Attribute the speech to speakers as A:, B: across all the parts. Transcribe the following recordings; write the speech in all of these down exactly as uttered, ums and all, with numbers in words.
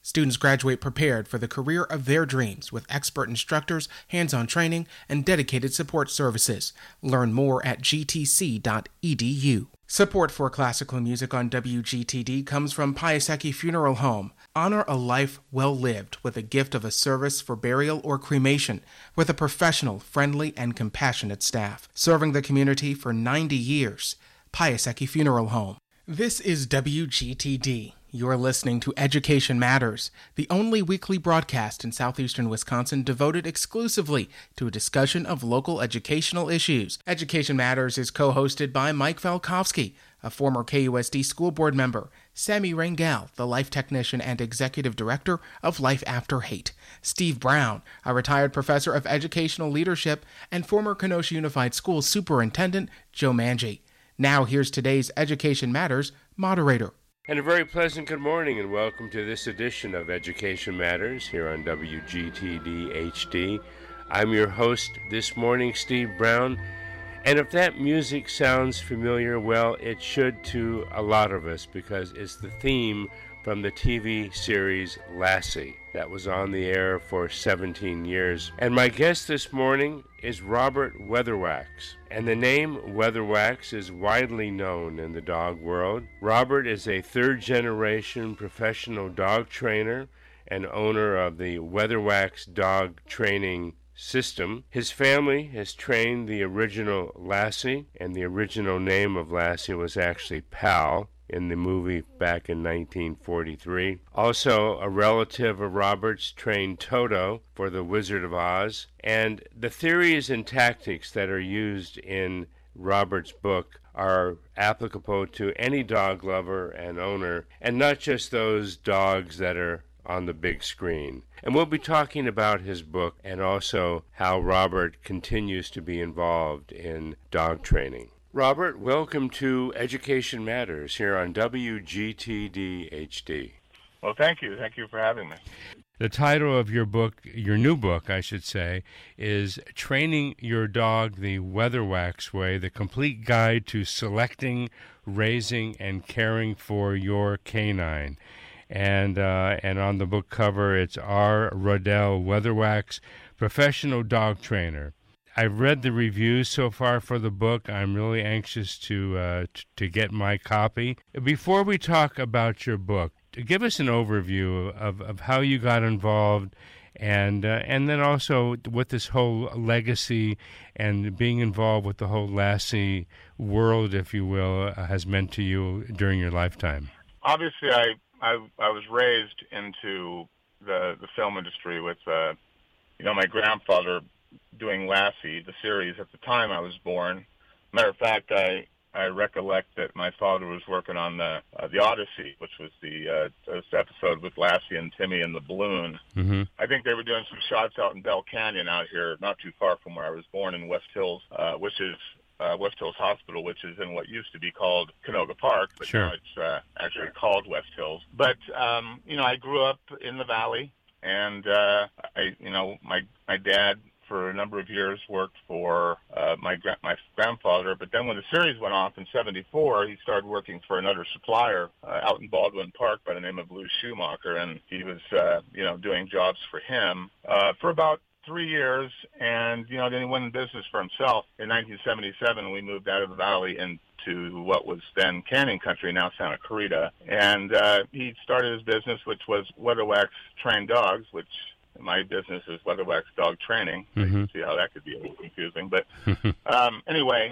A: Students graduate prepared for the career of their dreams with expert instructors, hands-on training, and dedicated support services. Learn more at g t c dot e d u. Support for classical music on W G T D comes from Piasecki Funeral Home. Honor a life well lived with a gift of a service for burial or cremation with a professional, friendly, and compassionate staff. Serving the community for ninety years. Piasecki Funeral Home. This is W G T D. You're listening to Education Matters, the only weekly broadcast in southeastern Wisconsin devoted exclusively to a discussion of local educational issues. Education Matters is co-hosted by Mike Valkovsky, a former K U S D school board member, Sammy Rangel, the life technician and executive director of Life After Hate, Steve Brown, a retired professor of educational leadership, and former Kenosha Unified Schools superintendent Joe Manji. Now here's today's Education Matters moderator.
B: And a very pleasant good morning and welcome to this edition of Education Matters here on W G T D H D. I'm your host this morning, Steve Brown, and if that music sounds familiar, well, it should to a lot of us because it's the theme from the T V series Lassie that was on the air for seventeen years. And my guest this morning is Robert Weatherwax. And the name Weatherwax is widely known in the dog world. Robert is a third-generation professional dog trainer and owner of the Weatherwax Dog Training System. His family has trained the original Lassie, and the original name of Lassie was actually Pal in the movie back in nineteen forty-three. Also, a relative of Robert's trained Toto for The Wizard of Oz. And the theories and tactics that are used in Robert's book are applicable to any dog lover and owner, and not just those dogs that are on the big screen. And we'll be talking about his book and also how Robert continues to be involved in dog training. Robert, welcome to Education Matters here on W G T D H D.
C: Well, thank you. Thank you for having me.
B: The title of your book, your new book, I should say, is Training Your Dog the Weatherwax Way, the complete guide to selecting, raising, and caring for your canine. And uh, and on the book cover, it's R. Rodell Weatherwax, professional dog trainer. I've read the reviews so far for the book. I'm really anxious to uh, t- to get my copy. Before we talk about your book, give us an overview of, of how you got involved, and uh, and then also what this whole legacy and being involved with the whole Lassie world, if you will, uh, has meant to you during your lifetime.
C: Obviously, I I, I was raised into the the film industry with uh, you know my grandfather doing Lassie, the series at the time I was born. Matter of fact, I I recollect that my father was working on the uh, the Odyssey, which was the uh, this episode with Lassie and Timmy and the balloon.
B: Mm-hmm.
C: I think they were doing some shots out in Bell Canyon out here, not too far from where I was born in West Hills, uh, which is uh, West Hills Hospital, which is in what used to be called Canoga Park, but
B: sure.
C: now it's uh, actually called West Hills. But um, you know, I grew up in the valley, and uh, I, you know, my my dad, for a number of years, worked for uh, my gra- my grandfather. But then when the series went off in seventy-four, he started working for another supplier uh, out in Baldwin Park by the name of Lou Schumacher, and he was, uh, you know, doing jobs for him uh, for about three years. And, you know, then he went in business for himself. In nineteen seventy-seven, we moved out of the valley into what was then Canyon Country, now Santa Clarita. And uh, he started his business, which was Weatherwax Trained Dogs, which my business is Weatherwax Dog Training.
B: Mm-hmm.
C: You can see how that could be a little confusing. But um, anyway,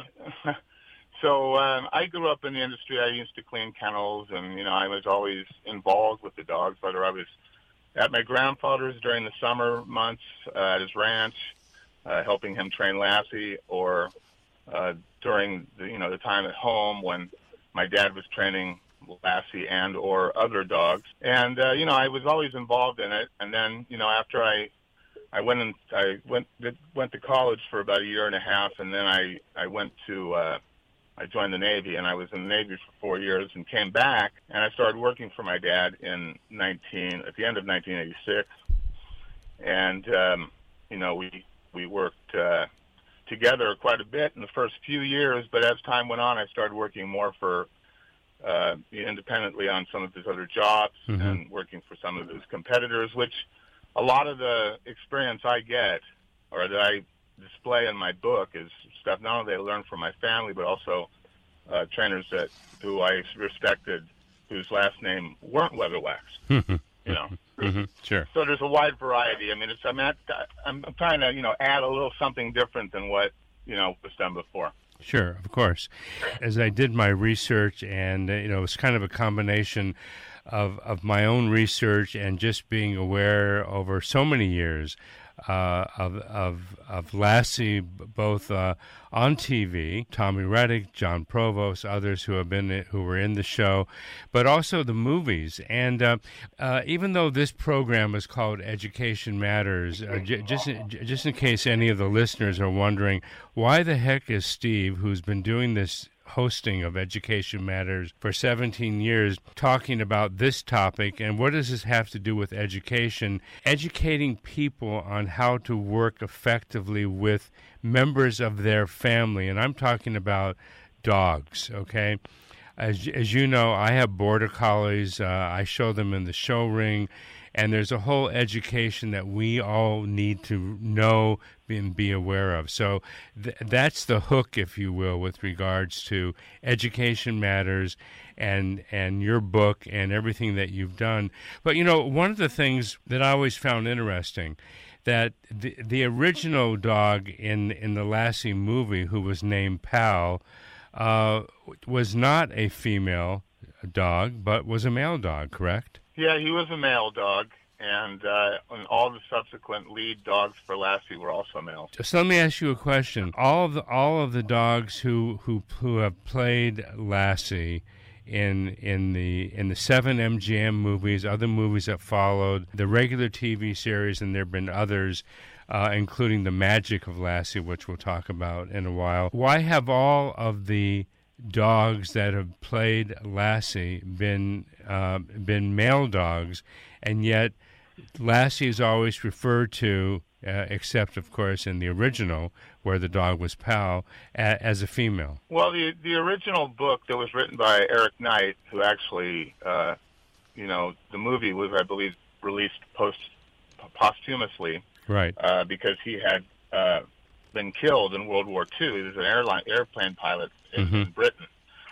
C: so um, I grew up in the industry. I used to clean kennels, and, you know, I was always involved with the dogs, whether I was at my grandfather's during the summer months uh, at his ranch, uh, helping him train Lassie, or uh, during the, you know, the time at home when my dad was training Lassie and or other dogs. And uh, you know, I was always involved in it. And then, you know, after I I went and I went went to college for about a year and a half, and then I I went to uh, I joined the Navy, and I was in the Navy for four years, and came back, and I started working for my dad in nineteen at the end of nineteen eighty-six. And um, you know, we we worked uh, together quite a bit in the first few years, but as time went on, I started working more for uh, independently on some of his other jobs mm-hmm. and working for some of his competitors, which a lot of the experience I get or that I display in my book is stuff not only I learned from my family, but also uh, trainers that who I respected, whose last name weren't Weatherwax. you know,
B: mm-hmm. Sure.
C: So there's a wide variety. I mean, it's I'm at, I'm trying to you know add a little something different than what you know was done before.
B: Sure, of course. As I did my research, and uh, you know, it's kind of a combination of of my own research and just being aware over so many years uh, of of of Lassie, both uh, on T V, Tommy Reddick, John Provost, others who have been who were in the show, but also the movies. And uh, uh, even though this program is called Education Matters, uh, j- just just in case any of the listeners are wondering, why the heck is Steve, who's been doing this hosting of Education Matters for seventeen years, talking about this topic, and what does this have to do with education? Educating people on how to work effectively with members of their family, and I'm talking about dogs, okay? As, as you know, I have border collies. Uh, I show them in the show ring, and there's a whole education that we all need to know and be aware of. So th- that's the hook, if you will, with regards to Education Matters and and your book and everything that you've done. But, you know, one of the things that I always found interesting, that the the original dog in, in the Lassie movie, who was named Pal, uh, was not a female dog, but was a male dog, correct?
C: Yeah, he was a male dog, and, uh, and all the subsequent lead dogs for Lassie were also males.
B: So let me ask you a question. All of the all of the dogs who who, who have played Lassie in in the in the seven M G M movies, other movies that followed, the regular T V series, and there have been others, uh, including The Magic of Lassie, which we'll talk about in a while. Why have all of the dogs that have played Lassie been uh, been male dogs, and yet Lassie is always referred to, uh, except of course in the original where the dog was Pal, a- as a female?
C: Well, the the original book that was written by Eric Knight, who actually, uh, you know, the movie was, I believe, released post posthumously,
B: right?
C: Uh, because he had uh, been killed in World War Two. He was an airline airplane pilot in, mm-hmm. in Britain.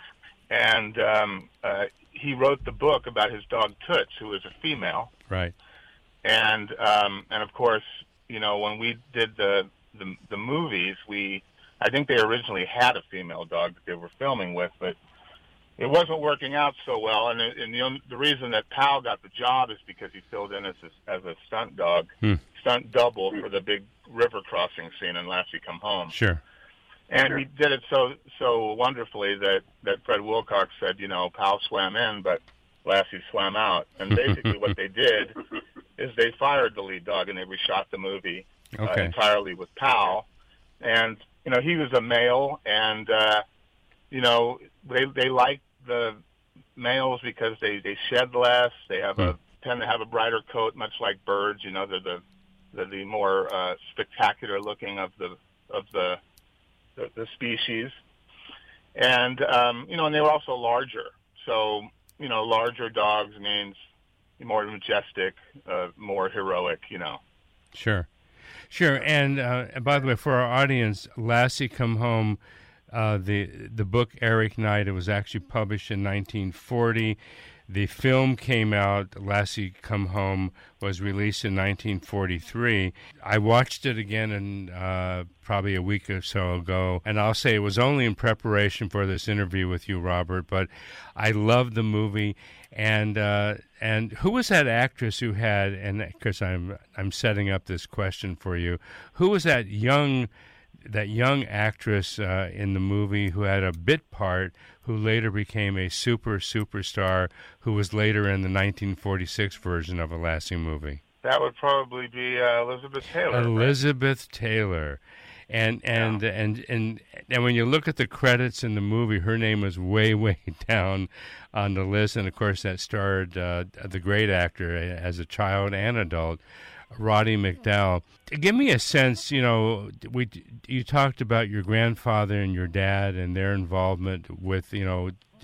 C: And um, uh, he wrote the book about his dog Toots, who was a female.
B: Right.
C: And um, and of course, you know, when we did the, the the movies, we I think they originally had a female dog that they were filming with, but it wasn't working out so well. And, it, and the, the reason that Pal got the job is because he filled in as a, as a stunt dog, hmm. stunt double for the big river crossing scene in Lassie Come Home.
B: Sure.
C: And
B: sure.
C: he did it so so wonderfully that, that Fred Wilcox said, you know, Pal swam in, but Lassie swam out. And basically what they did is they fired the lead dog and they reshot the movie
B: okay.
C: uh, entirely with Pal. And, you know, he was a male, and, uh, you know, they they like the males because they, they shed less. They have hmm. a tend to have a brighter coat, much like birds. You know, they're the they're the more uh, spectacular looking of the of the the, the species. And um, you know, and they were also larger. So you know, larger dogs means more majestic, uh, more heroic. You know.
B: Sure, sure. And uh, by the way, for our audience, Lassie Come Home. Uh, the the book Eric Knight, it was actually published in nineteen forty. The film came out, Lassie Come Home, was released in nineteen forty-three. I watched it again in, uh, probably a week or so ago, and I'll say it was only in preparation for this interview with you, Robert, but I loved the movie. And uh, and who was that actress who had, and because I'm I'm setting up this question for you, who was that young that young actress uh, in the movie who had a bit part, who later became a super superstar, who was later in the nineteen forty-six version of a Lassie movie?
C: That would probably be uh, Elizabeth Taylor.
B: Elizabeth right? Taylor. And and, yeah. and and and when you look at the credits in the movie, her name was way, way down on the list. And, of course, that starred uh, the great actor as a child and adult, Roddy McDowall. Give me a sense, you know, we you talked about your grandfather and your dad and their involvement with, you know,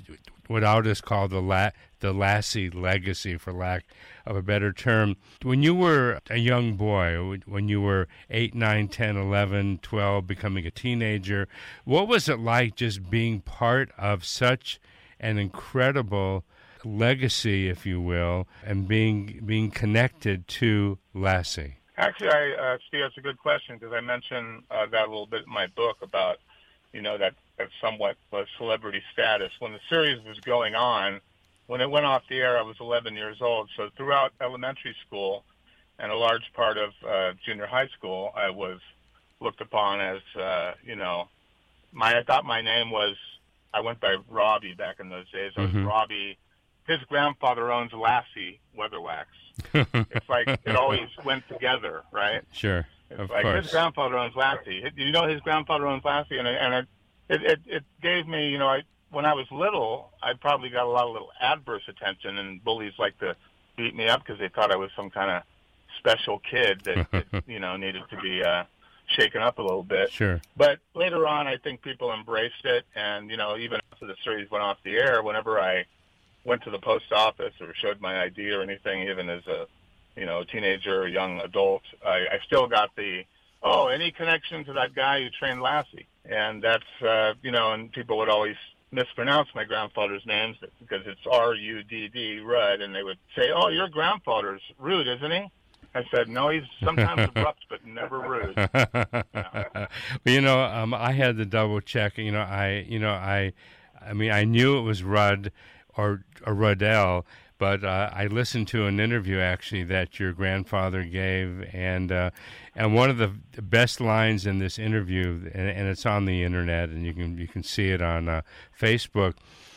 B: what I'll just call the la- the Lassie legacy, for lack of a better term. When you were a young boy, when you were eight, nine, ten, eleven, twelve, becoming a teenager, what was it like just being part of such an incredible legacy, if you will, and being being connected to Lassie?
C: Actually, I, uh, Steve, that's a good question, because I mentioned uh, that a little bit in my book about, you know, that, that somewhat uh, celebrity status. When the series was going on, when it went off the air, I was eleven years old. So throughout elementary school and a large part of uh, junior high school, I was looked upon as, uh, you know, my I thought my name was, I went by Robbie back in those days. I was mm-hmm. Robbie. His grandfather owns Lassie Weatherwax. It's like it always went together, right?
B: Sure,
C: it's
B: of
C: like
B: course.
C: His grandfather owns Lassie. Do you know his grandfather owns Lassie? And, and it, it, it, it gave me, you know, I, when I was little, I probably got a lot of little adverse attention, and bullies like to beat me up because they thought I was some kind of special kid that, that you know, needed to be uh, shaken up a little bit.
B: Sure.
C: But later on, I think people embraced it, and, you know, even after the series went off the air, whenever I went to the post office or showed my I D or anything, even as a, you know, teenager or young adult, I, I still got the, oh, any connection to that guy who trained Lassie? And that's, uh, you know, and people would always mispronounce my grandfather's names because it's R U D D, Rudd, and they would say, oh, your grandfather's rude, isn't he? I said, no, he's sometimes abrupt, but never rude.
B: Yeah. Well, you know, um, I had to double check. You know, I, you know, I, I mean, I knew it was Rudd or, or Ruddell, but uh, I listened to an interview actually that your grandfather gave, and uh, and one of the best lines in this interview, and, and it's on the internet, and you can you can see it on uh, Facebook,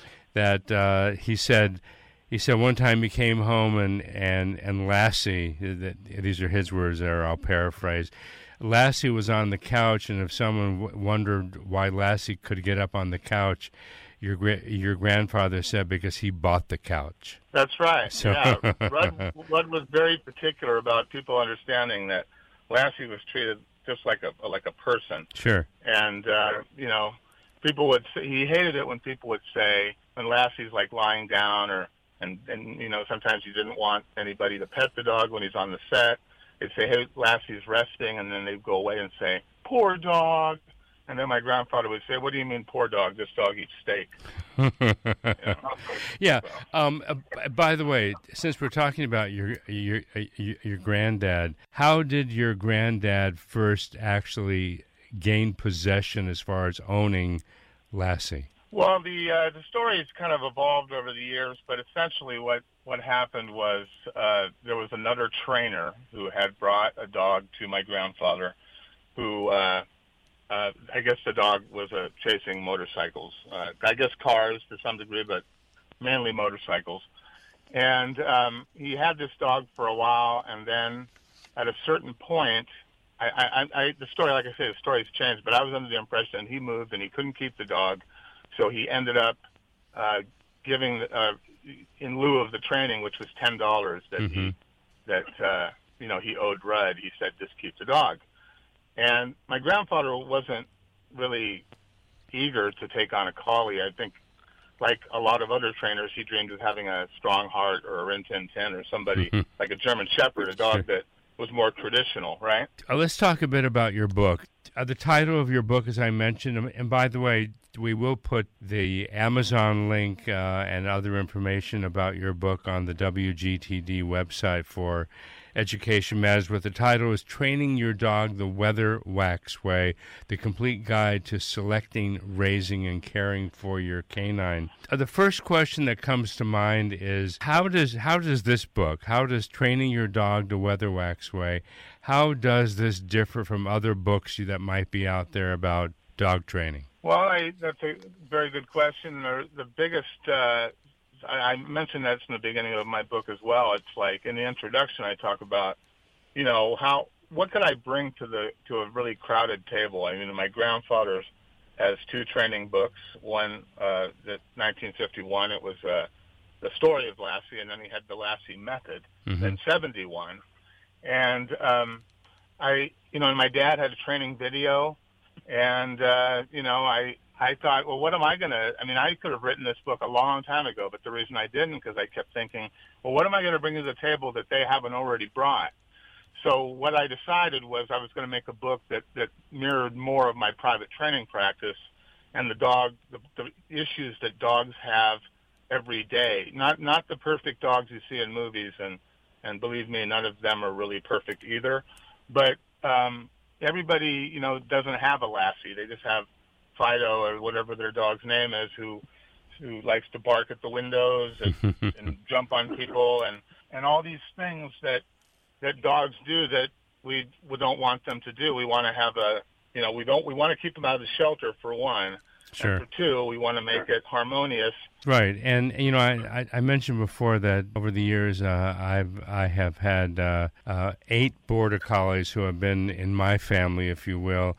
B: that uh, he said. He said one time he came home and, and, and Lassie, these are his words there, I'll paraphrase, Lassie was on the couch, and if someone w- wondered why Lassie could get up on the couch, your gra- your grandfather said because he bought the couch.
C: That's right.
B: So
C: yeah, Rudd, Rudd was very particular about people understanding that Lassie was treated just like a like a person.
B: Sure.
C: And, uh, you know, people would say, he hated it when people would say, when Lassie's like lying down or And, and, you know, sometimes he didn't want anybody to pet the dog when he's on the set. They'd say, hey, Lassie's resting, and then they'd go away and say, poor dog. And then my grandfather would say, what do you mean, poor dog? This dog eats steak.
B: Yeah. yeah. Um, uh, by the way, since we're talking about your, your, your, your granddad, how did your granddad first actually gain possession as far as owning Lassie?
C: Well, the uh, the story has kind of evolved over the years, but essentially what, what happened was uh, there was another trainer who had brought a dog to my grandfather who, uh, uh, I guess the dog was uh, chasing motorcycles. Uh, I guess cars to some degree, but mainly motorcycles. And um, he had this dog for a while, and then at a certain point, I, I, I, the story, like I say, the story's changed, but I was under the impression he moved and he couldn't keep the dog. So he ended up uh, giving, uh, in lieu of the training, which was ten dollars that mm-hmm. he that uh, you know he owed Rudd. He said, "Just keep the dog." And my grandfather wasn't really eager to take on a collie. I think, like a lot of other trainers, he dreamed of having a Strong Heart or a Rin Tin Tin or somebody mm-hmm. like a German Shepherd, a dog that was more traditional, right?
B: Uh, let's talk a bit about your book. Uh, the title of your book, as I mentioned, and by the way, we will put the Amazon link uh, and other information about your book on the W G T D website for Education Matters, but the title is Training Your Dog the Weatherwax Way, the complete guide to selecting, raising, and caring for your canine. Uh, the first question that comes to mind is, how does how does this book, how does Training Your Dog the Weatherwax Way, how does this differ from other books that might be out there about dog training?
C: Well, I, that's a very good question. The, the biggest, uh, I, I mentioned that in the beginning of my book as well. It's like in the introduction, I talk about, you know, how what could I bring to the to a really crowded table. I mean, my grandfather has two training books. One, uh, the nineteen fifty-one, it was uh, the story of Lassie, and then he had the Lassie method. Mm-hmm. Then seventy-one, and um, I, you know, and my dad had a training video. And, uh, you know, I I thought, well, what am I going to, I mean, I could have written this book a long time ago, but the reason I didn't, because I kept thinking, well, what am I going to bring to the table that they haven't already brought? So what I decided was I was going to make a book that, that mirrored more of my private training practice and the dog, the, the issues that dogs have every day. Not not the perfect dogs you see in movies, and, and believe me, none of them are really perfect either. But um, everybody, you know, doesn't have a Lassie. They just have Fido or whatever their dog's name is, who who likes to bark at the windows and, and jump on people and, and all these things that that dogs do that we we don't want them to do. We want to have a, you know, we don't we want to keep them out of the shelter for one.
B: Sure.
C: And for two, we want to make it harmonious.
B: Right, and you know, I, I mentioned before that over the years, uh, I've I have had uh, uh, eight border collies who have been in my family, if you will,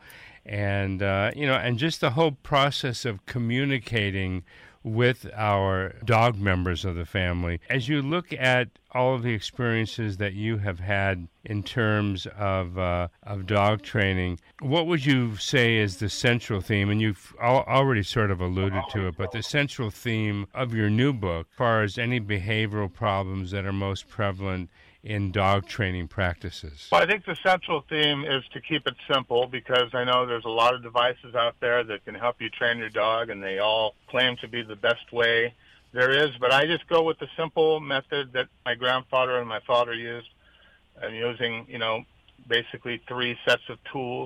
B: and uh, you know, and just the whole process of communicating with our dog members of the family. As you look at all of the experiences that you have had in terms of uh, of dog training, what would you say is the central theme? And you've al- already sort of alluded to it, but the central theme of your new book, as far as any behavioral problems that are most prevalent in dog training practices?
C: Well, I think the central theme is to keep it simple, because I know there's a lot of devices out there that can help you train your dog, and they all claim to be the best way there is. But I just go with the simple method that my grandfather and my father used. I'm using, you know, basically three sets of tools.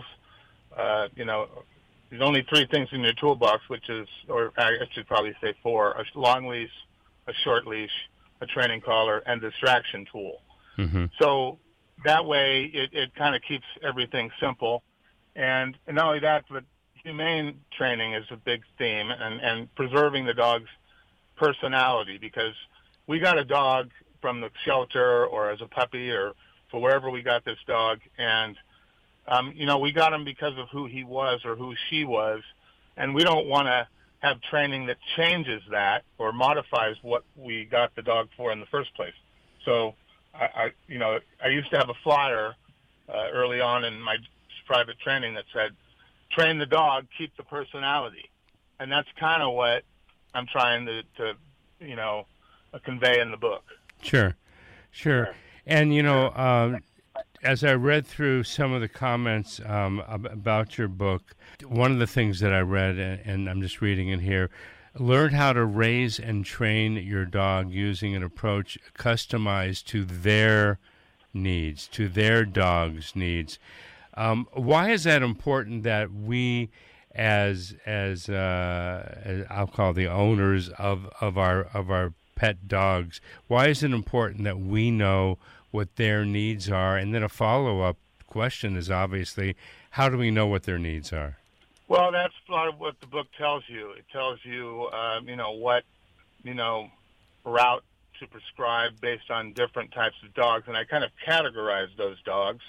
C: Uh, you know, there's only three things in your toolbox, which is, or I should probably say four: a long leash, a short leash, a training collar, and a distraction tool.
B: Mm-hmm.
C: So that way it, it kind of keeps everything simple. And, and not only that, but humane training is a big theme, and, and preserving the dog's personality, because we got a dog from the shelter or as a puppy or for wherever we got this dog. And, um, you know, we got him because of who he was or who she was. And we don't want to have training that changes that or modifies what we got the dog for in the first place. So, I, I, you know, I used to have a flyer uh, early on in my private training that said, train the dog, keep the personality. And that's kind of what I'm trying to, to you know, uh, convey in the book.
B: Sure, sure. And, you know, um, as I read through some of the comments um, ab- about your book, one of the things that I read, and, and I'm just reading it here, learn how to raise and train your dog using an approach customized to their needs, to their dog's needs. Um, why is that important that we, as as, uh, as I'll call the owners of, of our of our pet dogs, why is it important that we know what their needs are? And then a follow-up question is obviously, how do we know what their needs are?
C: Well, that's a lot of what the book tells you. It tells you, um, you know, what, you know, route to prescribe based on different types of dogs. And I kind of categorize those dogs.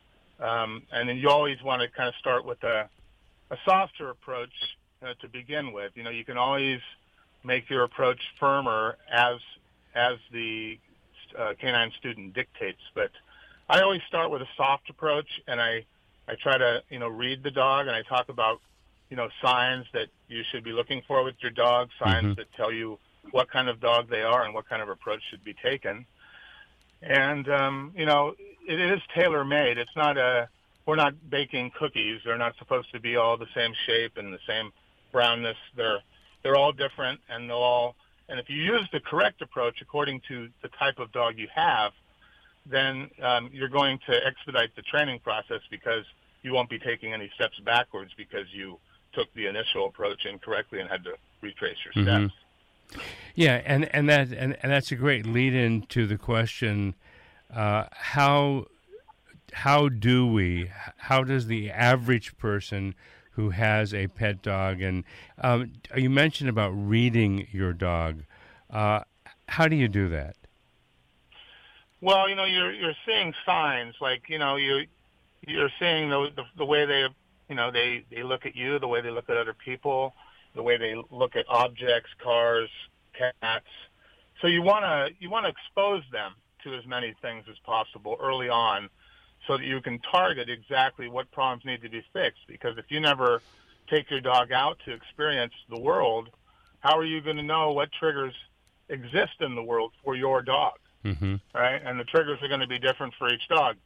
C: Um, and then you always want to kind of start with a, a softer approach uh, to begin with. You know, you can always make your approach firmer as as the uh, canine student dictates. But I always start with a soft approach, and I, I try to, you know, read the dog, and I talk about, you know, signs that you should be looking for with your dog, signs mm-hmm. that tell you what kind of dog they are and what kind of approach should be taken. And, um, you know, it is tailor-made. It's not a, we're not baking cookies. They're not supposed to be all the same shape and the same brownness. They're, they're all different, and they'll all, and if you use the correct approach according to the type of dog you have, then um, you're going to expedite the training process, because you won't be taking any steps backwards because you took the initial approach incorrectly and had to retrace your steps.
B: Mm-hmm. Yeah, and, and that and, and that's a great lead-in to the question, uh, how how do we, how does the average person who has a pet dog, and um, you mentioned about reading your dog, uh, how do you do that?
C: Well, you know, you're you're seeing signs, like, you know, you you're seeing the, the the way they, you know, they they look at you, the way they look at other people, the way they look at objects, cars, cats. So you want to you want to expose them to as many things as possible early on, so that you can target exactly what problems need to be fixed. Because if you never take your dog out to experience the world, how are you going to know what triggers exist in the world for your dog?
B: Mm-hmm.
C: Right? And the triggers are going to be different for each dog.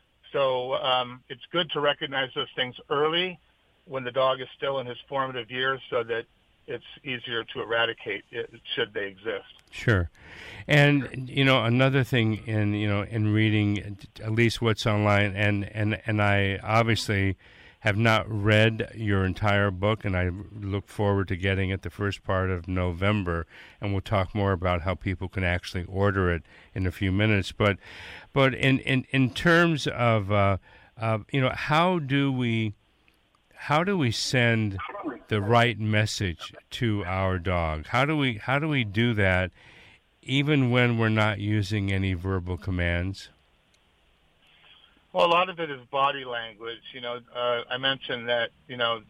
C: So um, it's good to recognize those things early when the dog is still in his formative years so that it's easier to eradicate it should they exist.
B: Sure. And, you know, another thing in, you know, in reading at least what's online, and, and, and I obviously have not read your entire book, and I look forward to getting it the first part of November, and we'll talk more about how people can actually order it in a few minutes. But but in, in, in terms of, uh, uh, you know, how do we how do we send the right message to our dog? How do we how do we do that even when we're not using any verbal commands?
C: Well, a lot of it is body language. You know, uh, I mentioned that, you know,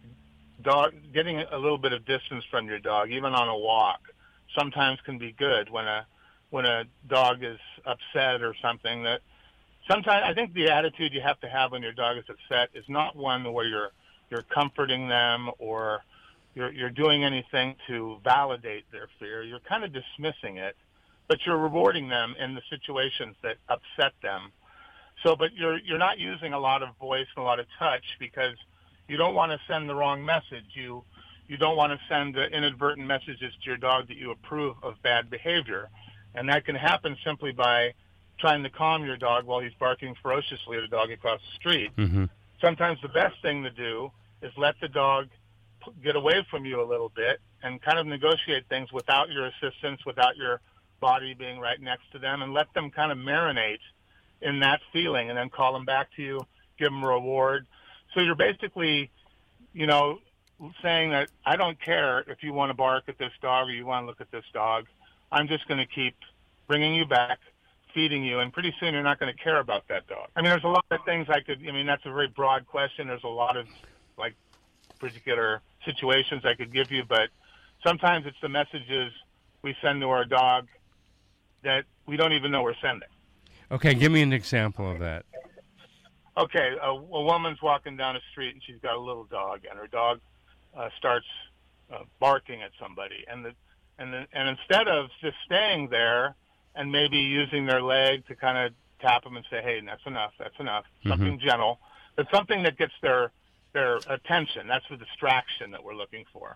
C: dog getting a little bit of distance from your dog, even on a walk, sometimes can be good when a when a dog is upset or something. That sometimes I think the attitude you have to have when your dog is upset is not one where you're you're comforting them or you're you're doing anything to validate their fear. You're kind of dismissing it, but you're rewarding them in the situations that upset them. So, but you're you're not using a lot of voice and a lot of touch because you don't want to send the wrong message. You you don't want to send uh, inadvertent messages to your dog that you approve of bad behavior, and that can happen simply by trying to calm your dog while he's barking ferociously at a dog across the street.
B: Mm-hmm.
C: Sometimes the best thing to do is let the dog p- get away from you a little bit and kind of negotiate things without your assistance, without your body being right next to them, and let them kind of marinate in that feeling, and then call them back to you, give them a reward. So you're basically, you know, saying that I don't care if you want to bark at this dog or you want to look at this dog. I'm just going to keep bringing you back, feeding you, and pretty soon you're not going to care about that dog. I mean, there's a lot of things I could, I mean, that's a very broad question. There's a lot of, like, particular situations I could give you, but sometimes it's the messages we send to our dog that we don't even know we're sending.
B: Okay, give me an example of that.
C: Okay, a, a woman's walking down the street and she's got a little dog, and her dog uh, starts uh, barking at somebody, and the and the, and instead of just staying there and maybe using their leg to kind of tap them and say, "Hey, that's enough, that's enough," mm-hmm. something gentle, but something that gets their their attention. That's the distraction that we're looking for.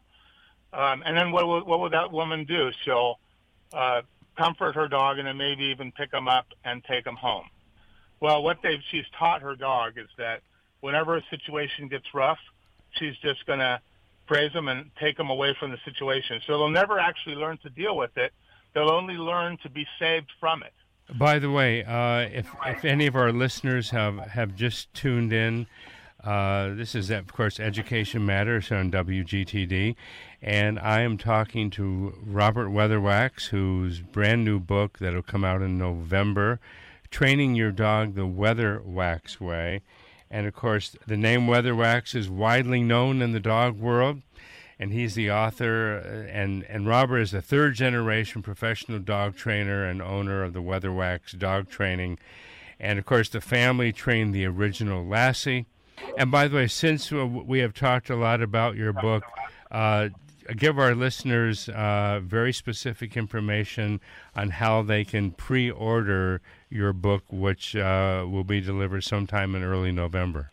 C: Um, and then what will, what will that woman do? She'll uh, comfort her dog and then maybe even pick them up and take them home. Well, what they've she's taught her dog is that whenever a situation gets rough, she's just going to praise them and take them away from the situation. So they'll never actually learn to deal with it. They'll only learn to be saved from it.
B: By the way, uh, if if any of our listeners have, have just tuned in, uh, this is, of course, Education Matters on W G T D, and I am talking to Robert Weatherwax, whose brand new book that will come out in November, Training Your Dog the Weatherwax Way. And, of course, the name Weatherwax is widely known in the dog world, and he's the author. And, and Robert is a third-generation professional dog trainer and owner of the Weatherwax Dog Training. And, of course, the family trained the original Lassie. And, by the way, since we have talked a lot about your book, uh, give our listeners uh, very specific information on how they can pre-order your book, which uh, will be delivered sometime in early November.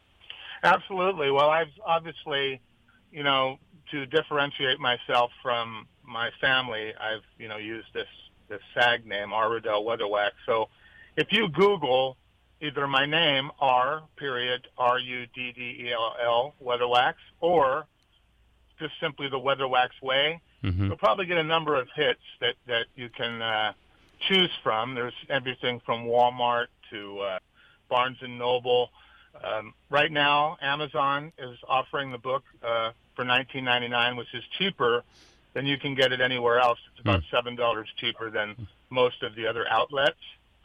C: Absolutely. Well, I've obviously, you know, to differentiate myself from my family, I've, you know, used this, this SAG name, R. Riddell Weatherwax. So if you Google either my name, R, period, R U D D E L L, Weatherwax, or just simply the Weatherwax Way, mm-hmm. you'll probably get a number of hits that, that you can uh, choose from. There's everything from Walmart to uh, Barnes and Noble. Um, right now, Amazon is offering the book uh, for nineteen ninety-nine dollars, which is cheaper than you can get it anywhere else. It's about mm. seven dollars cheaper than most of the other outlets.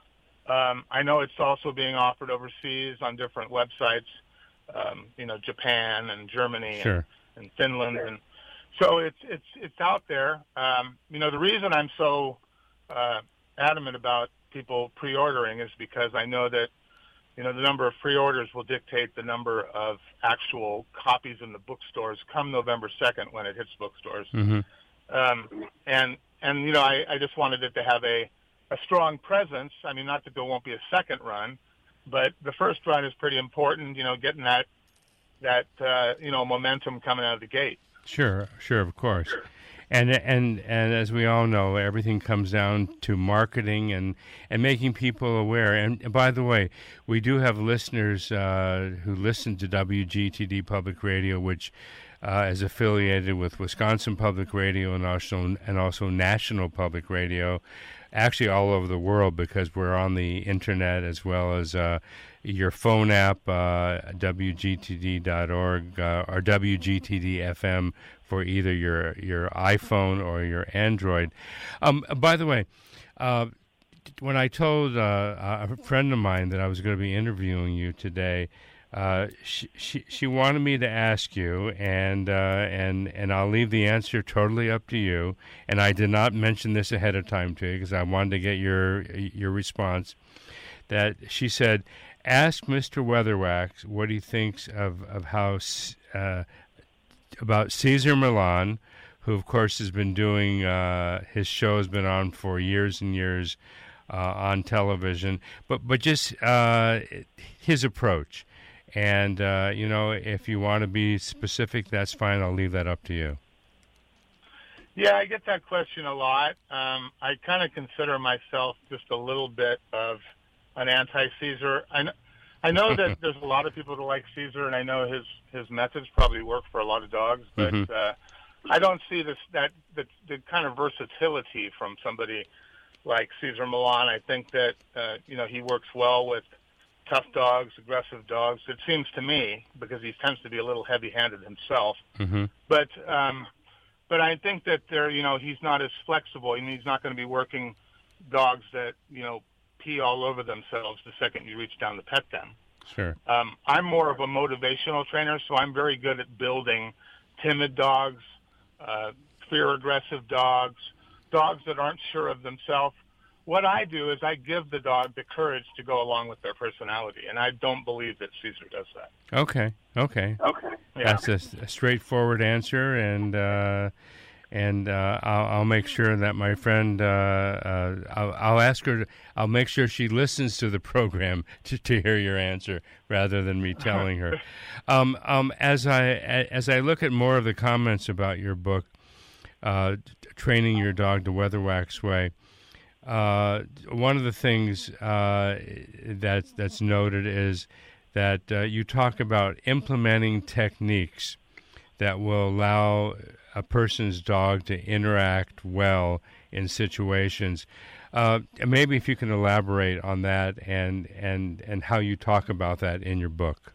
C: Um, I know it's also being offered overseas on different websites, um, you know, Japan and Germany
B: sure.
C: and, and Finland. And so it's, it's, it's out there. Um, you know, the reason I'm so uh, adamant about people pre-ordering is because I know that you know, the number of pre-orders will dictate the number of actual copies in the bookstores come November second when it hits bookstores.
B: Mm-hmm.
C: Um, and, and, you know, I, I just wanted it to have a, a strong presence. I mean, not that there won't be a second run, but the first run is pretty important, you know, getting that, that, uh, you know, momentum coming out of the gate.
B: Sure, sure, of course. Sure. And and and as we all know, everything comes down to marketing and, and making people aware. And, and by the way, we do have listeners uh, who listen to W G T D Public Radio, which uh, is affiliated with Wisconsin Public Radio and also and also National Public Radio, actually all over the world, because we're on the internet as well as uh, your phone app, uh, W G T D dot org uh, or W G T D F M for either your your iPhone or your Android. Um, by the way, uh, when I told uh, a friend of mine that I was going to be interviewing you today, uh, she, she she wanted me to ask you, and uh, and and I'll leave the answer totally up to you. And I did not mention this ahead of time to you because I wanted to get your your response. That she said, ask Mister Weatherwax what he thinks of of how. Uh, about Cesar Millan, who, of course, has been doing, uh, his show has been on for years and years uh, on television, but but just uh, his approach. And, uh, you know, if you want to be specific, that's fine. I'll leave that up to you.
C: Yeah, I get that question a lot. Um, I kind of consider myself just a little bit of an anti-Cesar. I know, I know that there's a lot of people that like Cesar, and I know his, his methods probably work for a lot of dogs, but
B: mm-hmm.
C: uh, I don't see this that the, the kind of versatility from somebody like Cesar Millan. I think that uh, you know he works well with tough dogs, aggressive dogs. It seems to me, because he tends to be a little heavy-handed himself.
B: Mm-hmm.
C: But um, but I think that there, you know, he's not as flexible. I mean, he's not going to be working dogs that you know. pee all over themselves the second you reach down to pet them.
B: Sure.
C: Um, I'm more of a motivational trainer, so I'm very good at building timid dogs, uh, fear-aggressive dogs, dogs that aren't sure of themselves. What I do is I give the dog the courage to go along with their personality, and I don't believe that Cesar does that.
B: Okay, okay.
C: Okay. Yeah.
B: That's a, a straightforward answer, and uh, and uh, I'll, I'll make sure that my friend, uh, uh, I'll, I'll ask her, to, I'll make sure she listens to the program to, to hear your answer rather than me telling her. um, um, as I as I look at more of the comments about your book, uh, Training Your Dog the Weatherwax Way, uh, one of the things uh, that that's noted is that uh, you talk about implementing techniques that will allow a person's dog to interact well in situations. Uh, maybe if you can elaborate on that and, and, and how you talk about that in your book.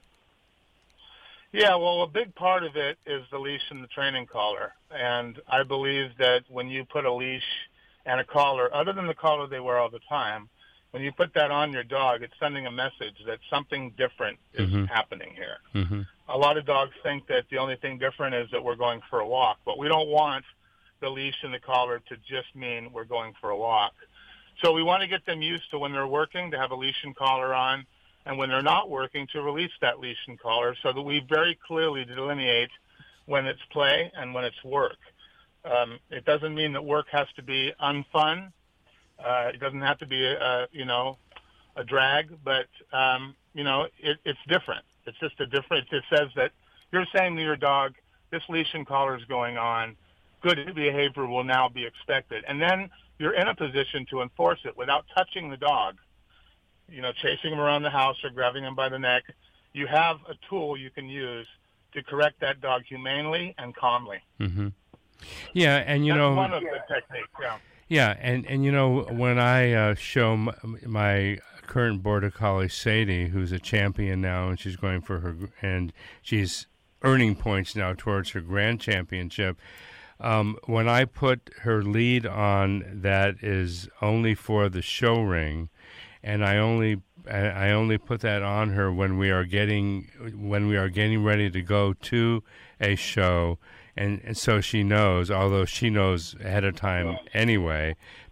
C: Yeah, well, a big part of it is the leash and the training collar. And I believe that when you put a leash and a collar, other than the collar they wear all the time, when you put that on your dog, it's sending a message that something different is
B: mm-hmm.
C: happening here.
B: Mm-hmm.
C: A lot of dogs think that the only thing different is that we're going for a walk, but we don't want the leash and the collar to just mean we're going for a walk. So we want to get them used to when they're working to have a leash and collar on, and when they're not working to release that leash and collar so that we very clearly delineate when it's play and when it's work. Um, it doesn't mean that work has to be unfun. Uh, it doesn't have to be, a, a, you know, a drag, but, um, you know, it, it's different. It's just a different, it says that you're saying to your dog, this leash and collar is going on, good behavior will now be expected. And then you're in a position to enforce it without touching the dog, you know, chasing him around the house or grabbing him by the neck. You have a tool you can use to correct that dog humanely and calmly.
B: Mm-hmm. Yeah, and you
C: That's
B: know...
C: one of the techniques, yeah.
B: Yeah, and, and you know, when I uh, show m- my current Border Collie, Sadie, who's a champion now, and she's going for her, and she's earning points now towards her grand championship, um, when I put her lead on that is only for the show ring, and I only I only put that on her when we are getting when we are getting ready to go to a show. And, and so she knows, although she knows ahead of time anyway,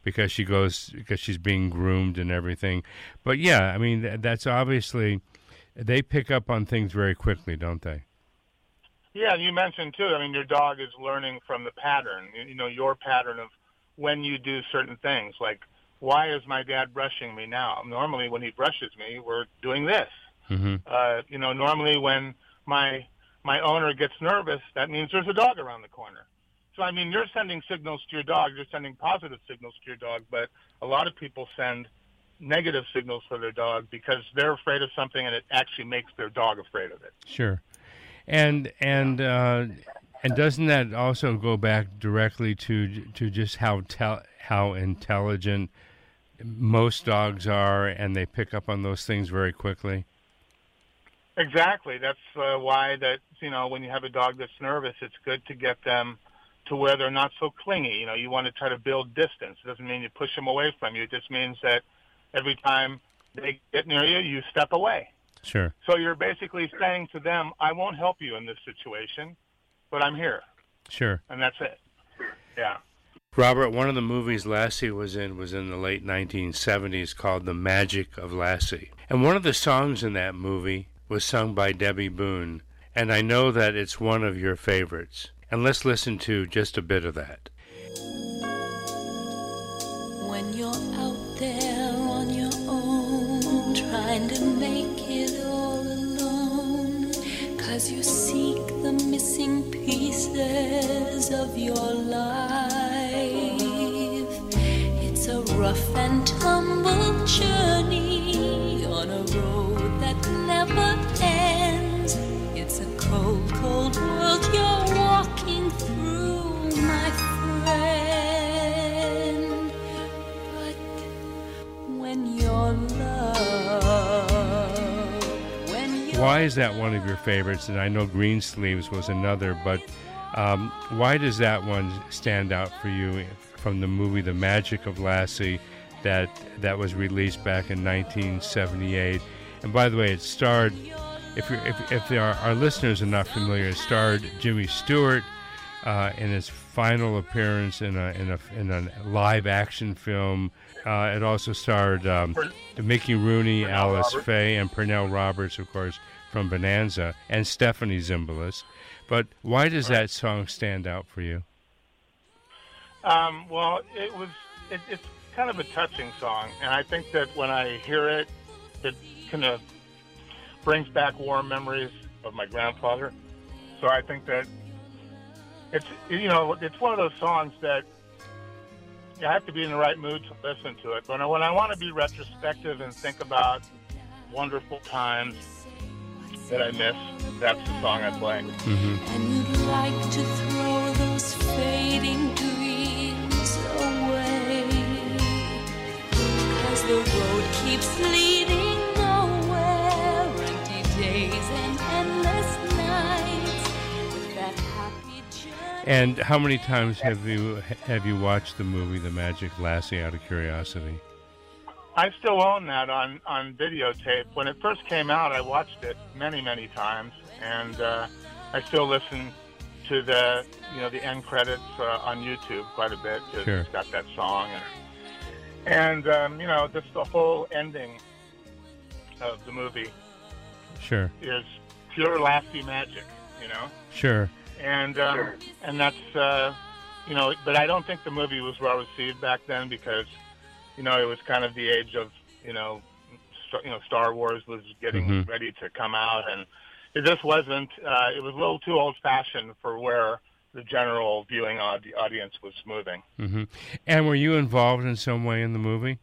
B: because she goes because she's being groomed and everything. But yeah, I mean th- that's obviously they pick up on things very quickly, don't they?
C: Yeah, you mentioned too. I mean, your dog is learning from the pattern. You, you know, your pattern of when you do certain things. Like, why is my dad brushing me now? Normally, when he brushes me, we're doing this.
B: Mm-hmm.
C: Uh, you know, normally when my my owner gets nervous, that means there's a dog around the corner. So, I mean, you're sending signals to your dog. You're sending positive signals to your dog, but a lot of people send negative signals for their dog because they're afraid of something, and it actually makes their dog afraid of it.
B: Sure. And and uh, and doesn't that also go back directly to to just how tel- how intelligent most dogs are, and they pick up on those things very quickly?
C: Exactly. That's uh, why that you know when you have a dog that's nervous, it's good to get them to where they're not so clingy. You know, you want to try to build distance. It doesn't mean you push them away from you. It just means that every time they get near you, you step away.
B: Sure.
C: So you're basically saying to them, I won't help you in this situation, but I'm here.
B: Sure.
C: And that's it. Yeah.
B: Robert, one of the movies Lassie was in was in the late nineteen seventies called The Magic of Lassie. And one of the songs in that movie was sung by Debbie Boone. And I know that it's one of your favorites. And let's listen to just a bit of that.
D: When you're out there on your own, trying to make it all alone, 'cause you seek the missing pieces of your life. It's a rough and tumble journey on a road that never ends. It's a cold, cold world you're walking through, my friend. But when you're loved, when you're
B: Why is that one of your favorites? And I know Greensleeves was another, but um, why does that one stand out for you from the movie The Magic of Lassie that that was released back in nineteen seventy-eight? And by the way, it starred, if you're, if, if there are, our listeners are not familiar, it starred Jimmy Stewart uh, in his final appearance in a in a in a live action film. Uh, it also starred um, Mickey Rooney, Alice Faye, and Pernell Roberts, of course, from Bonanza, and Stephanie Zimbalist. But why does that song stand out for you?
C: Um, well, it was it, it's kind of a touching song, and I think that when I hear it, it kind of brings back warm memories of my grandfather. So I think that it's you know it's one of those songs that you have to be in the right mood to listen to it. But when I want to be retrospective and think about wonderful times that I miss, that's the song I play.
B: Mm-hmm.
D: and you'd like to throw those fading dreams away, 'cause the road keeps leading nowhere, empty days and endless nights, with that happy journey.
B: And how many times have you have you watched the movie The Magic Lassie, out of curiosity?
C: I still own that on, on videotape. When it first came out, I watched it many, many times, and uh, I still listen to the you know the end credits uh, on YouTube quite a bit. It's
B: Sure.
C: got that song, and, and um, you know just the whole ending of the movie
B: Sure,
C: is pure Lassie magic, you know.
B: sure.
C: And um, and that's uh, you know, but I don't think the movie was well received back then because you know it was kind of the age of you know st- you know Star Wars was getting
B: Mhm.
C: ready to come out, and it just wasn't. Uh, it was a little too old fashioned for where the general viewing aud- audience was moving.
B: Hmm. And were you involved in some way in the movie?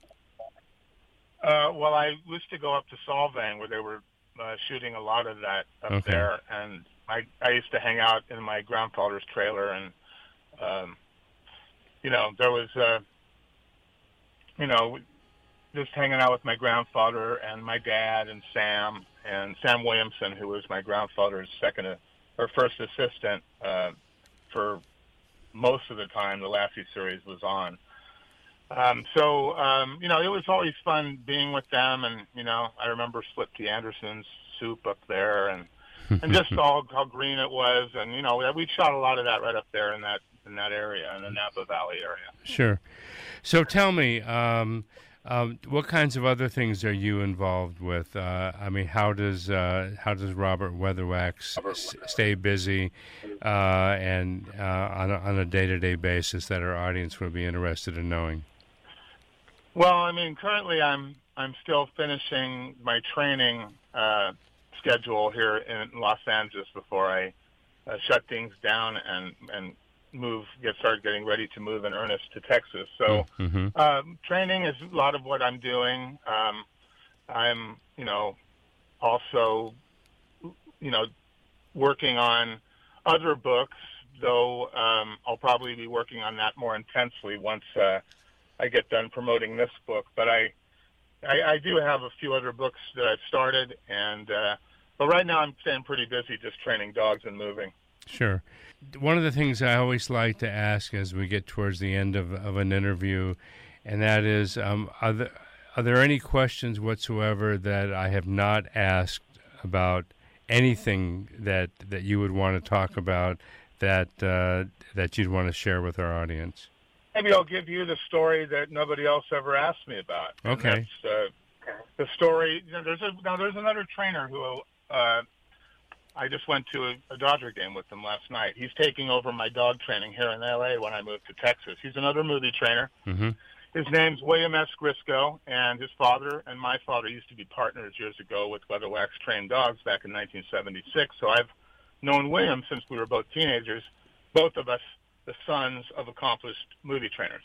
C: Uh, well, I used to go up to Solvang where they were uh, shooting a lot of that up
B: Okay.
C: there, and I, I used to hang out in my grandfather's trailer, and um, you know there was uh, you know just hanging out with my grandfather and my dad and Sam and Sam Williamson, who was my grandfather's second uh, or first assistant uh, for most of the time the Lassie series was on. Um, so, um, you know, it was always fun being with them. And, you know, I remember Slip T. Anderson's soup up there and, and just all how green it was. And, you know, we shot a lot of that right up there in that in that area, in the Napa Valley area.
B: Sure. So tell me, um, um, what kinds of other things are you involved with? Uh, I mean, how does uh, how does Robert Weatherwax s- stay busy uh, and uh, on a, on a day-to-day basis that our audience would be interested in knowing?
C: Well, I mean, currently I'm I'm still finishing my training uh, schedule here in Los Angeles before I uh, shut things down and and move, get started getting ready to move in earnest to Texas. So
B: mm-hmm.
C: um, training is a lot of what I'm doing. Um, I'm, you know, also, you know, working on other books, though um, I'll probably be working on that more intensely once uh, I get done promoting this book. But I, I, I do have a few other books that I've started, and uh, but right now I'm staying pretty busy just training dogs and moving.
B: Sure. One of the things I always like to ask as we get towards the end of, of an interview, and that is, um, are, there, are there any questions whatsoever that I have not asked about anything that, that you would want to talk about that uh, that you'd want to share with our audience?
C: Maybe I'll give you the story that nobody else ever asked me about.
B: Okay.
C: That's, uh, the story. You know, there's a now there's another trainer who. Uh, I just went to a, a Dodger game with him last night. He's taking over my dog training here in L A when I moved to Texas. He's another movie trainer.
B: Mm-hmm.
C: His name's William S. Grisco, and his father and my father used to be partners years ago with Weatherwax trained dogs back in nineteen seventy-six. So I've known William since we were both teenagers, both of us the sons of accomplished movie trainers.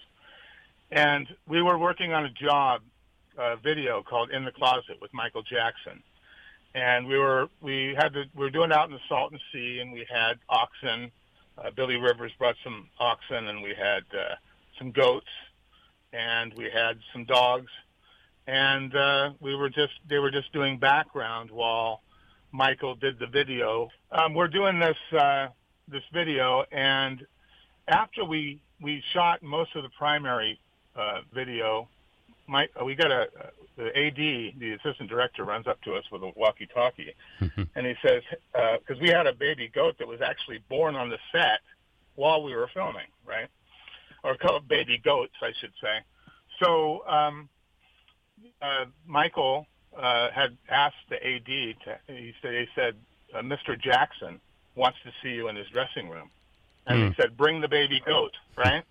C: And we were working on a job uh, video called In the Closet with Michael Jackson. And we were we had to we were doing it out in the Salton Sea, and we had oxen. Uh, Billy Rivers brought some oxen, and we had uh, some goats, and we had some dogs, and uh, we were just they were just doing background while Michael did the video. Um, we're doing this uh, this video, and after we we shot most of the primary uh, video, my we got a. The A D, the assistant director, runs up to us with a walkie-talkie, and he says, because uh, we had a baby goat that was actually born on the set while we were filming, right? Or called baby goats, I should say. So um, uh, Michael uh, had asked the A D, to, he said, he said uh, Mister Jackson wants to see you in his dressing room. And mm. he said, bring the baby goat, right?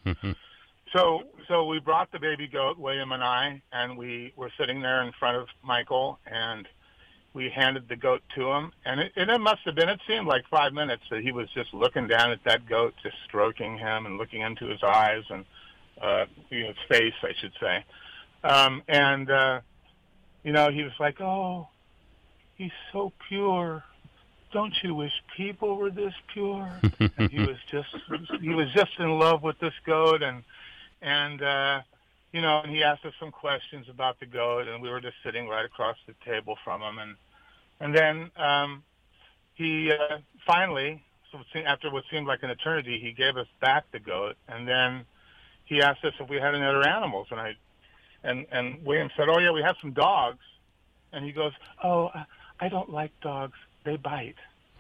C: So so we brought the baby goat, William and I, and we were sitting there in front of Michael, and we handed the goat to him. And it, and it must have been, it seemed like five minutes that he was just looking down at that goat, just stroking him and looking into his eyes and uh, his face, I should say. Um, and, uh, you know, he was like, oh, he's so pure. Don't you wish people were this pure? And he was just he was just in love with this goat, and And, uh, you know, and he asked us some questions about the goat, and we were just sitting right across the table from him. And and then um, he uh, finally, so after what seemed like an eternity, he gave us back the goat. And then he asked us if we had any other animals. And I and, and William said, oh, yeah, we have some dogs. And he goes, oh, I don't like dogs. They bite.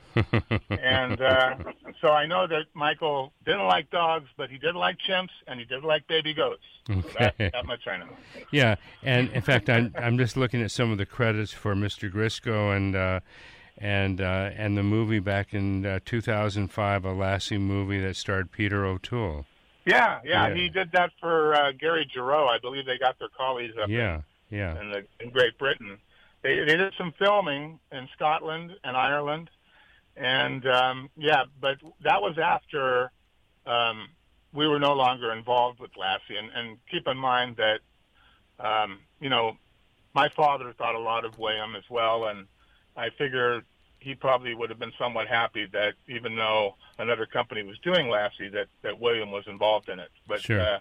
C: and uh, so I know that Michael didn't like dogs, but he did like chimps, and he did like baby goats. So
B: okay.
C: that, that much I know.
B: Yeah, and in fact, I'm I'm just looking at some of the credits for Mister Grisco and uh, and uh, and the movie back in uh, two thousand five, a Lassie movie that starred Peter O'Toole.
C: Yeah, yeah,
B: yeah.
C: he did that for uh, Gary Giroux. I believe they got their colleagues up
B: yeah,
C: in,
B: yeah.
C: in, the, in Great Britain. They, they did some filming in Scotland and Ireland. And, um, yeah, but that was after um, we were no longer involved with Lassie. And, and keep in mind that, um, you know, my father thought a lot of William as well, and I figure he probably would have been somewhat happy that even though another company was doing Lassie, that, that William was involved in it. But
B: sure.
C: uh,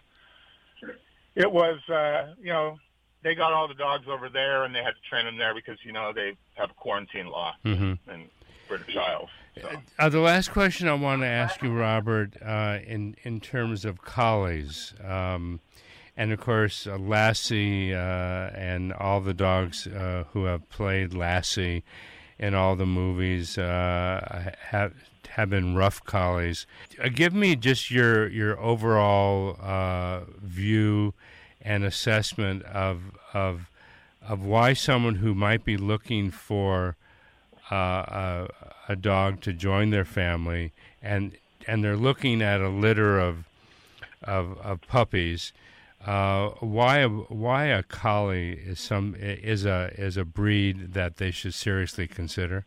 C: it was, uh, you know, they got all the dogs over there, and they had to train them there because, you know, they have a quarantine law.
B: Mm-hmm.
C: And British Isles. So.
B: Uh, the last question I want to ask you, Robert, uh, in in terms of collies, um, and of course uh, Lassie uh, and all the dogs uh, who have played Lassie, in all the movies uh, have have been rough collies. Uh, give me just your your overall uh, view and assessment of of of why someone who might be looking for uh, a, a dog to join their family, and and they're looking at a litter of of, of puppies. Uh, why a, why a collie is some is a is a breed that they should seriously consider?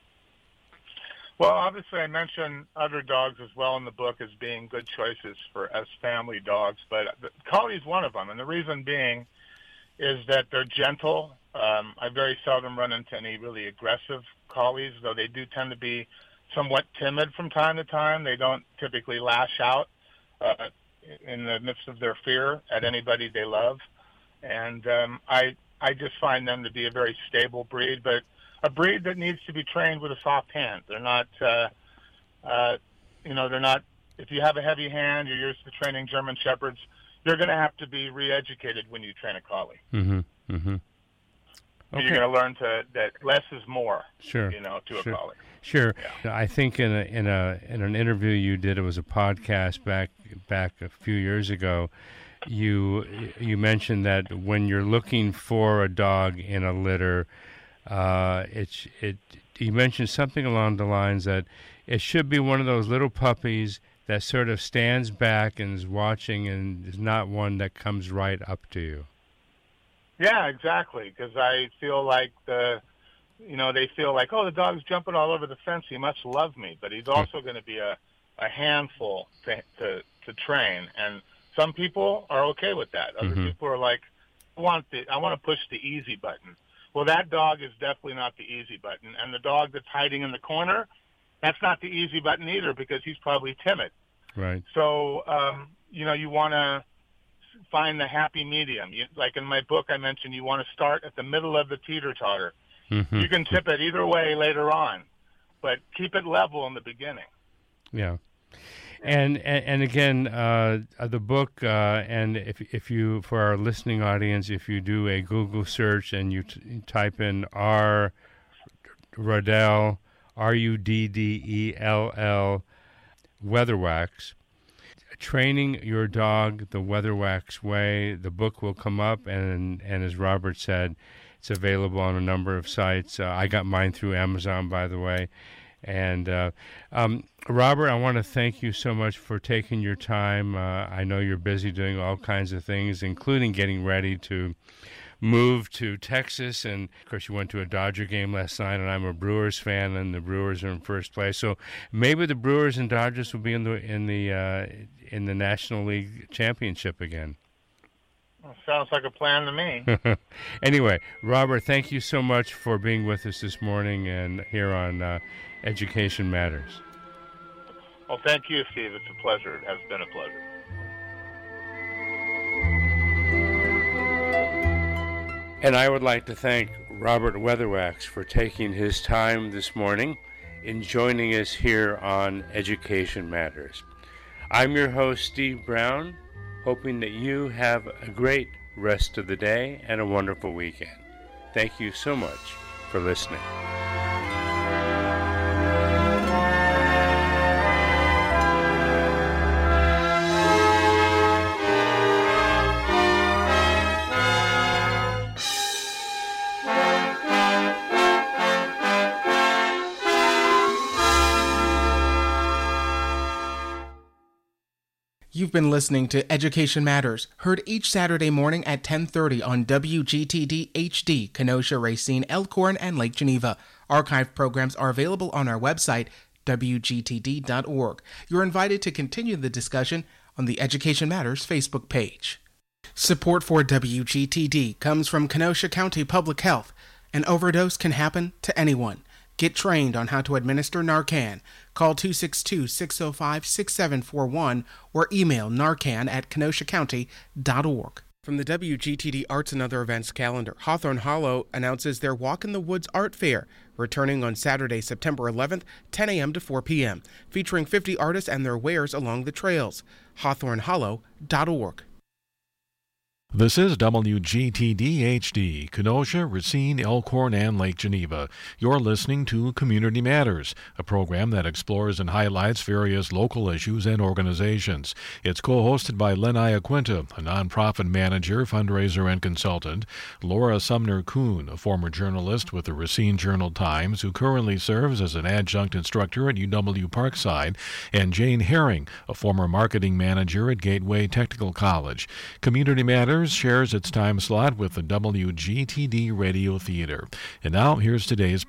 C: Well, obviously, I mentioned other dogs as well in the book as being good choices for as family dogs, but the collie is one of them, and the reason being is that they're gentle. Um, I very seldom run into any really aggressive collies, though they do tend to be somewhat timid from time to time. They don't typically lash out uh, in the midst of their fear at anybody they love, and um, I I just find them to be a very stable breed, but a breed that needs to be trained with a soft hand. They're not, uh, uh, you know, they're not, if you have a heavy hand, you're used to training German Shepherds, you're going to have to be re-educated when you train a collie.
B: Mm-hmm, mm-hmm. Okay.
C: You're going to learn to that less is more,
B: sure,
C: you know, to
B: sure.
C: a collie.
B: Sure.
C: Yeah.
B: I think in a, in a in an interview you did, it was a podcast back back a few years ago, you you mentioned that when you're looking for a dog in a litter, Uh, it, it, you mentioned something along the lines that it should be one of those little puppies that sort of stands back and is watching and is not one that comes right up to you.
C: Yeah, exactly, because I feel like the, you know, they feel like, oh, the dog's jumping all over the fence, he must love me, but he's also going to be a, a handful to, to, to train, and some people are okay with that. Other
B: mm-hmm. people
C: are like, I want, the, I want to push the easy button. Well, that dog is definitely not the easy button. And the dog that's hiding in the corner, that's not the easy button either because he's probably timid.
B: Right.
C: So, um, you know, you want to find the happy medium. You, like in my book I mentioned, you want to start at the middle of the teeter-totter.
B: Mm-hmm.
C: You can tip it either way later on, but keep it level in the beginning.
B: Yeah. And, and and again, uh, the book, uh, and if if you, for our listening audience, if you do a Google search and you, t- you type in R. Ruddell, R U D D E L L, Weatherwax, training your dog the Weatherwax way, the book will come up, and and as Robert said, it's available on a number of sites. Uh, I got mine through Amazon, by the way. And uh, um, Robert, I want to thank you so much for taking your time. Uh, I know you're busy doing all kinds of things, including getting ready to move to Texas. And, of course, you went to a Dodger game last night, and I'm a Brewers fan, and the Brewers are in first place. So maybe the Brewers and Dodgers will be in the in the uh, in the National League Championship again.
C: Well, sounds like a plan to me.
B: Anyway, Robert, thank you so much for being with us this morning and here on uh, Education Matters.
C: Well, thank you, Steve. It's a pleasure. It has been a pleasure.
B: And I would like to thank Robert Weatherwax for taking his time this morning in joining us here on Education Matters. I'm your host, Steve Brown, hoping that you have a great rest of the day and a wonderful weekend. Thank you so much for listening.
A: You've been listening to Education Matters, heard each Saturday morning at ten thirty on W G T D H D, Kenosha, Racine, Elkhorn, and Lake Geneva. Archived programs are available on our website, W G T D dot org. You're invited to continue the discussion on the Education Matters Facebook page. Support for W G T D comes from Kenosha County Public Health. An overdose can happen to anyone. Get trained on how to administer Narcan. Call two six two, six zero five, six seven four one or email narcan at kenosha county dot org. From the W G T D Arts and Other Events calendar, Hawthorne Hollow announces their Walk in the Woods Art Fair, returning on Saturday, September eleventh, ten a.m. to four p.m., featuring fifty artists and their wares along the trails. hawthorne hollow dot org.
E: This is W G T D H D, Kenosha, Racine, Elkhorn, and Lake Geneva. You're listening to Community Matters, a program that explores and highlights various local issues and organizations. It's co-hosted by Len Iaquinta, a nonprofit manager, fundraiser, and consultant, Laura Sumner-Kuhn, a former journalist with the Racine Journal-Times, who currently serves as an adjunct instructor at U W Parkside, and Jane Herring, a former marketing manager at Gateway Technical College. Community Matters shares its time slot with the W G T D Radio Theater. And now, here's today's